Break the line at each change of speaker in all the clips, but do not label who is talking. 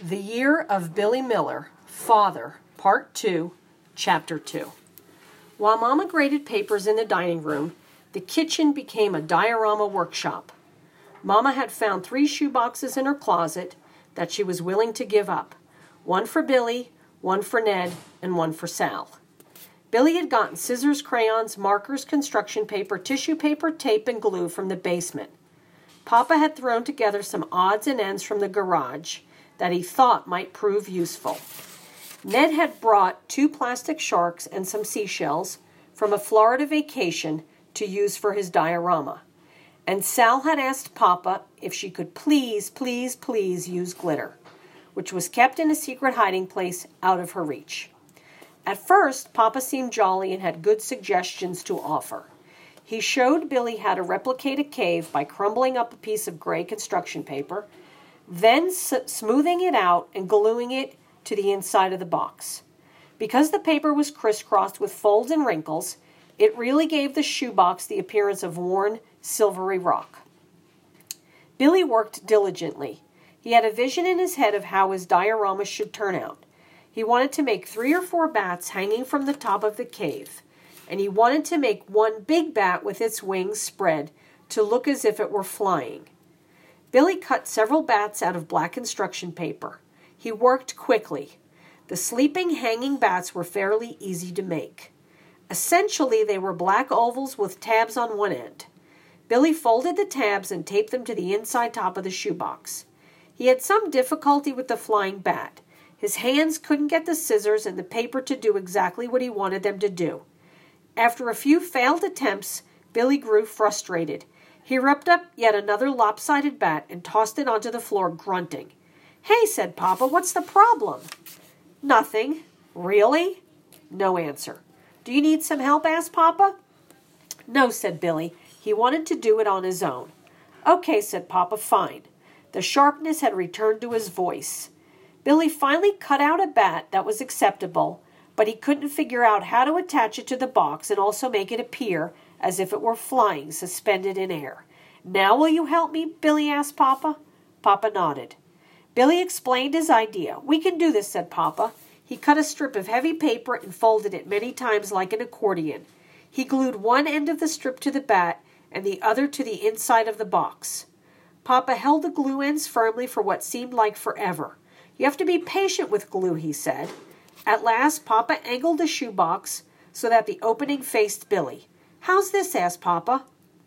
The Year of Billy Miller, Father, Part 2, Chapter 2. While Mama graded papers in the dining room, the kitchen became a diorama workshop. Mama had found 3 shoeboxes in her closet that she was willing to give up. 1 for Billy, 1 for Ned, and 1 for Sal. Billy had gotten scissors, crayons, markers, construction paper, tissue paper, tape, and glue from the basement. Papa had thrown together some odds and ends from the garage that he thought might prove useful. Ned had brought 2 plastic sharks and some seashells from a Florida vacation to use for his diorama. And Sal had asked Papa if she could please use glitter, which was kept in a secret hiding place out of her reach. At first, Papa seemed jolly and had good suggestions to offer. He showed Billy how to replicate a cave by crumbling up a piece of gray construction paper, then smoothing it out and gluing it to the inside of the box. Because the paper was crisscrossed with folds and wrinkles, it really gave the shoebox the appearance of worn, silvery rock. Billy worked diligently. He had a vision in his head of how his diorama should turn out. He wanted to make 3 or 4 bats hanging from the top of the cave, and he wanted to make one big bat with its wings spread to look as if it were flying. Billy cut several bats out of black construction paper. He worked quickly. The sleeping, hanging bats were fairly easy to make. Essentially, they were black ovals with tabs on one end. Billy folded the tabs and taped them to the inside top of the shoebox. He had some difficulty with the flying bat. His hands couldn't get the scissors and the paper to do exactly what he wanted them to do. After a few failed attempts, Billy grew frustrated. He ripped up yet another lopsided bat and tossed it onto the floor, grunting. "Hey," said Papa, "what's the problem?" "Nothing." "Really?" No answer. "Do you need some help?" asked Papa. "No," said Billy. He wanted to do it on his own. "Okay," said Papa, "fine." The sharpness had returned to his voice. Billy finally cut out a bat that was acceptable, but he couldn't figure out how to attach it to the box and also make it appear as if it were flying, suspended in air. "Now will you help me?" Billy asked Papa. Papa nodded. Billy explained his idea. "We can do this," said Papa. He cut a strip of heavy paper and folded it many times like an accordion. He glued one end of the strip to the bat and the other to the inside of the box. Papa held the glue ends firmly for what seemed like forever. "You have to be patient with glue," he said. At last, Papa angled the shoebox so that the opening faced Billy. "How's this?" asked Papa.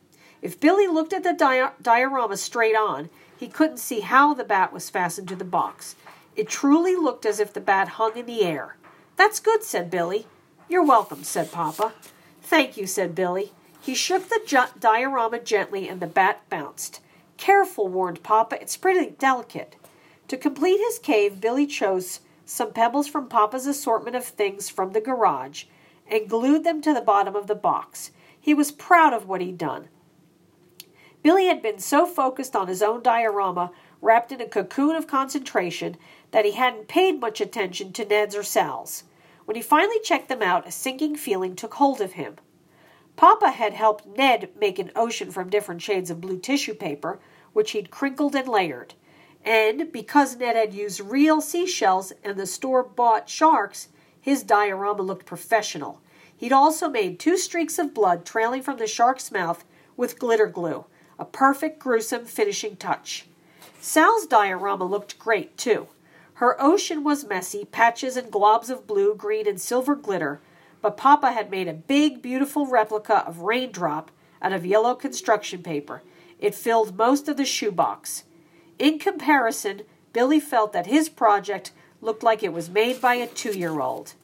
If Billy looked at the diorama straight on, he couldn't see how the bat was fastened to the box. It truly looked as if the bat hung in the air. "That's good," said Billy. "You're welcome," said Papa. "Thank you," said Billy. He shook the diorama gently and the bat bounced. "Careful," warned Papa. "It's pretty delicate." To complete his cave, Billy chose some pebbles from Papa's assortment of things from the garage and glued them to the bottom of the box. He was proud of what he'd done. Billy had been so focused on his own diorama, wrapped in a cocoon of concentration, that he hadn't paid much attention to Ned's or Sal's. When he finally checked them out, a sinking feeling took hold of him. Papa had helped Ned make an ocean from different shades of blue tissue paper, which he'd crinkled and layered. And because Ned had used real seashells and the store-bought sharks, his diorama looked professional. He'd also made 2 streaks of blood trailing from the shark's mouth with glitter glue, a perfect, gruesome finishing touch. Sal's diorama looked great, too. Her ocean was messy, patches and globs of blue, green, and silver glitter, but Papa had made a big, beautiful replica of Raindrop out of yellow construction paper. It filled most of the shoebox. In comparison, Billy felt that his project looked like it was made by a 2-year-old.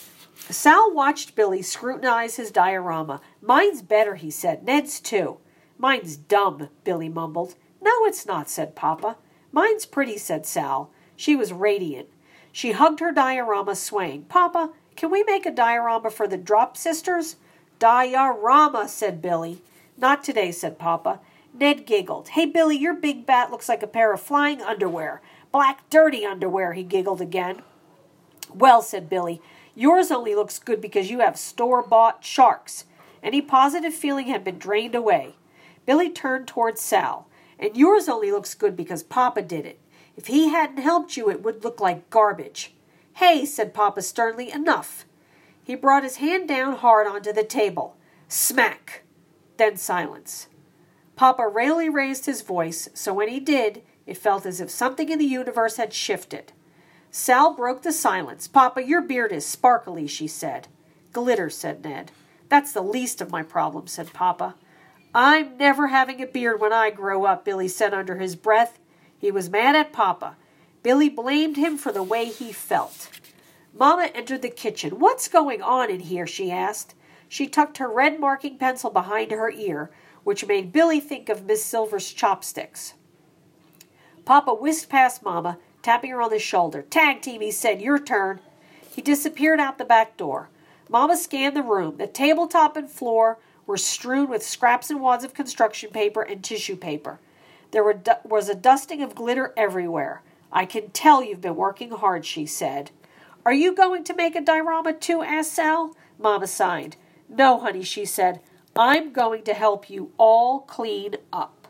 Sal watched Billy scrutinize his diorama. "Mine's better," he said. "Ned's too." "Mine's dumb," Billy mumbled. "No, it's not," said Papa. "Mine's pretty," said Sal. She was radiant. She hugged her diorama, swaying. "Papa, can we make a diorama for the Drop Sisters?" "Diorama," said Billy. "Not today," said Papa. Ned giggled. "Hey, Billy, your big bat looks like a pair of flying underwear. Black, dirty underwear," he giggled again. "Well," said Billy, "yours only looks good because you have store-bought sharks." Any positive feeling had been drained away. Billy turned towards Sal. "And yours only looks good because Papa did it. If he hadn't helped you, it would look like garbage. Hey, said Papa sternly, enough. He brought his hand down hard onto the table. Smack. Then silence. Papa rarely raised his voice, so when he did, it felt as if something in the universe had shifted. Sal broke the silence. Papa, your beard is sparkly, she said. Glitter, said Ned. That's the least of my problems, said Papa. I'm never having a beard when I grow up, Billy said under his breath. He was mad at Papa. Billy blamed him for the way he felt. Mama entered the kitchen. What's going on in here? She asked. She tucked her red marking pencil behind her ear, which made Billy think of Miss Silver's chopsticks. Papa whisked past Mama, tapping her on the shoulder. Tag team, he said. Your turn. He disappeared out the back door. Mama scanned the room. The tabletop and floor were strewn with scraps and wads of construction paper and tissue paper. There was a dusting of glitter everywhere. I can tell you've been working hard, she said. Are you going to make a diorama too? Asked Sal. Mama sighed. No, honey, she said. I'm going to help you all clean up.